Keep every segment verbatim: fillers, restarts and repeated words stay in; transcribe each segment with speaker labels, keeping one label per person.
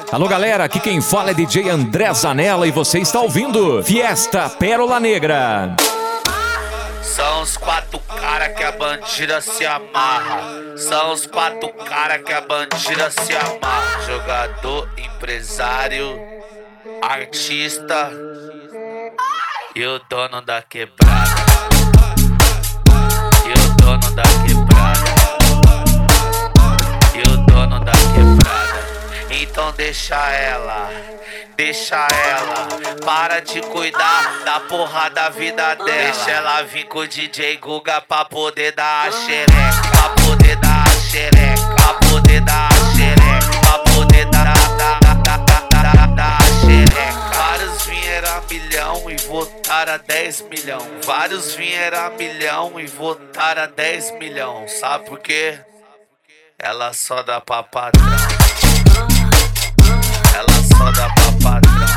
Speaker 1: Alô galera, aqui quem fala é D J André Zanella e você está ouvindo Fiesta Pérola Negra.
Speaker 2: São os quatro cara que a bandida se amarra. São os quatro cara que a bandida se amarra. Jogador, empresário, artista e o dono da quebrada. E o dono da quebrada. E o dono da quebrada. Então deixa ela, deixa ela, para de cuidar da porra da vida dela. Deixa ela vir com o D J Guga pra poder dar a xereca, pra poder dar a xereca, pra poder dar a xereca, pra poder dar, dar, dar, dar, dar, dar a xereca. Vários vieram a milhão e votaram a dez milhão. Vários vieram a milhão e votaram a dez milhão. Sabe por quê? Ela só dá pra patrão. Ela só dá pra patrão.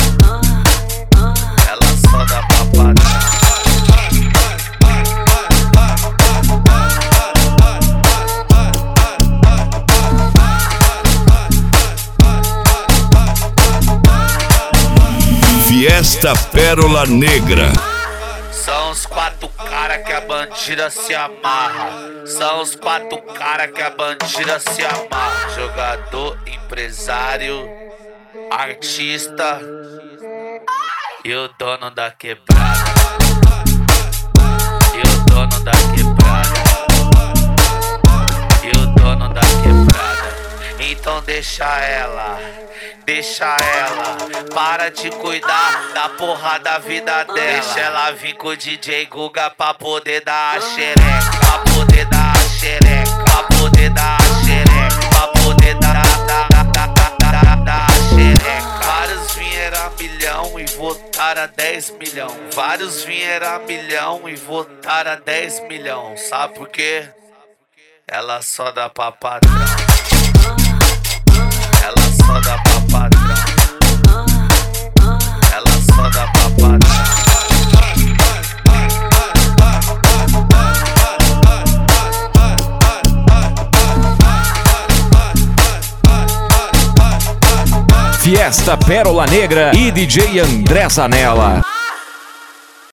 Speaker 2: Ela só dá pra patrão.
Speaker 3: Fiesta Pérola Negra.
Speaker 2: São os quatro cara que a bandida se amarra. São os quatro cara que a bandida se amarra. Jogador, empresário, artista e o dono da quebrada. E o dono da quebrada. E o dono da quebrada. Então deixa ela, deixa ela, para de cuidar da porra da vida dela. Deixa ela vir com o D J Guga pra poder dar a xereca, pra poder dar a xereca, pra poder dar a xereca, pra poder dar, dar, dar, dar, dar, dar a xereca. Vários vieram a milhão e votaram a dez milhão. Vários vieram a milhão e votaram a dez milhão. Sabe por quê? Ela só dá pra patrão. Ela só dá pra patrão. Ela só dá pra patrão.
Speaker 1: Fiesta Pérola Negra e D J André Zanella.